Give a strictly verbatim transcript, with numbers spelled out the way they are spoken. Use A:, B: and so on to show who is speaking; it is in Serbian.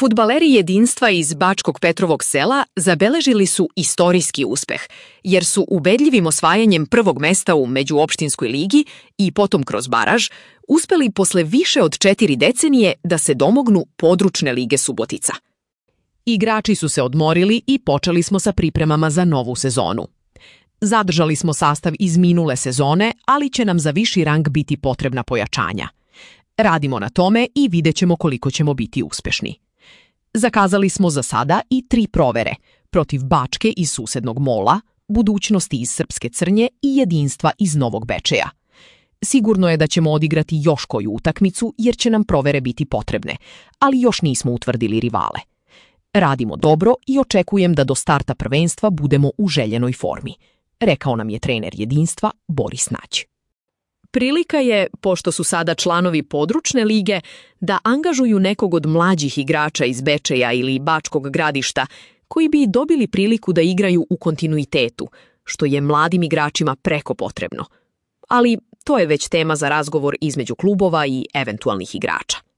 A: Fudbaleri jedinstva iz Bačkog Petrovog sela zabeležili su istorijski uspeh, jer su ubedljivim osvajanjem prvog mesta u međuopštinskoj ligi i potom kroz baraž uspeli posle više od četiri decenije da se domognu područne lige Subotica. Igrači su se odmorili i počeli smo sa pripremama za novu sezonu. Zadržali smo sastav iz minule sezone, ali će nam za viši rang biti potrebna pojačanja. Radimo na tome i vidjet ćemo koliko ćemo biti uspešni. Zakazali smo za sada i tri provere, protiv Bačke iz susednog Mola, Budućnosti iz Srpske Crnje i Jedinstva iz Novog Bečeja. Sigurno je da ćemo odigrati još koju utakmicu jer će nam provere biti potrebne, ali još nismo utvrdili rivale. Radimo dobro i očekujem da do starta prvenstva budemo u željenoj formi, rekao nam je trener Jedinstva Boris Nać. Prilika je, pošto su sada članovi područne lige, da angažuju nekog od mlađih igrača iz Bečeja ili Bačkog Gradišta, koji bi dobili priliku da igraju u kontinuitetu, što je mladim igračima preko potrebno. Ali to je već tema za razgovor između klubova i eventualnih igrača.